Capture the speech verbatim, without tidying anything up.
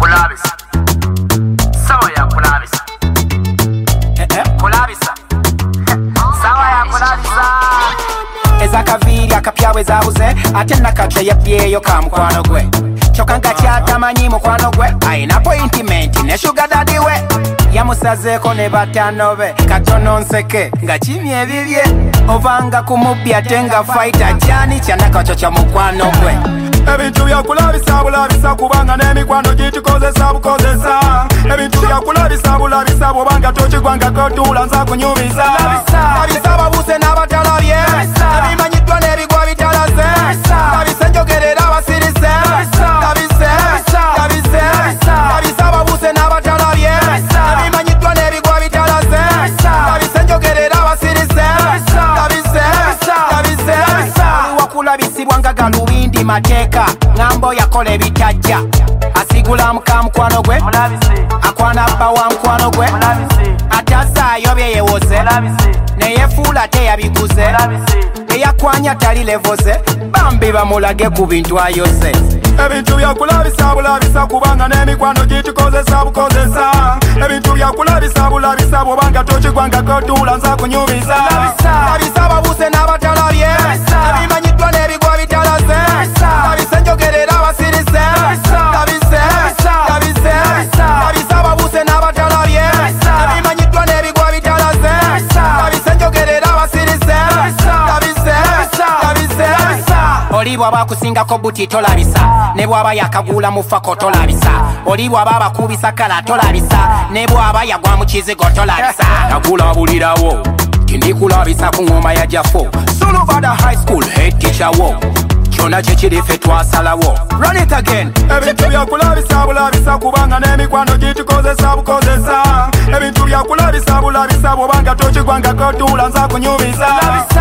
kulabisa sawa ya kulabisa eh eh kulabisa sawa ya kulabisa ezakaviri akapyawe zabuze ate nakatya yabyeyo ka mukwano gwe kyokanga kyatamanyi mukwano gwe ayina appointment ne sugar daddy we yamusazeko ne batano be katono nseke nga kimye ebibye ovanga kumubbi ate nga fighter kyani kyanakakyo kya mukwano gwe ebintu byakulabisa bulabisa kubanga n'emikwano gitukozesa bukozesa ebintu byakulabisa bulabisa bwobanga tokigwangako tuula nza kunyumiza labisa babuse n'abatalabye ebimanyiddwa n'ebigwa bitalaze labisa enjogerera abasirise labise labise labisa babuse n'abatalabye ebimanyiddwa n'ebigwa bitalaze labisa enjogerera abasirise labise labise wakulabisibwa nga galubindi mateeka ngambo yakola ebitajja asigula muka mukwano gwe akwana bba wa mukwano gwe atazaayo byeyewoze neyefuula teyabiguze eyakwanya tali levoze bambi bamulage ku bintu ayose ebintu byakulabisa bulabisa kubanga n'emikwano gitukozesa bukozesa ebintu byakulabisa bulabisa bwobanga tokigwangako tuula nza kunyumiza labisa babuse n'abatalabye ebimanyiddwa n'ebigwa bitalaze labisa enjogerera abasirise labise labise labisa babuse n'abatalabye ebimanyiddwa n'ebigwa bitalaze labisa enjogerera abasirise labise labise oli bw'aba akusingako buti tolabisa ne bw'aba yakagula mu fako tolabisa oli bw'aba abakubisa kala tolabisa ne bw'aba yagwa mu kizigo tolabisa nakulabulirawo tindikulabisa ku ngoma ya jafo Solvada high school head teacher wo kyona kyekiri ffe twasalawo run it again ebintu byakulabisa bulabisa kubanga n'emikwano gitukozesa bukozesa ebintu byakulabisa bulabisa bwobanga tokigwangako tuula nza kunyumiza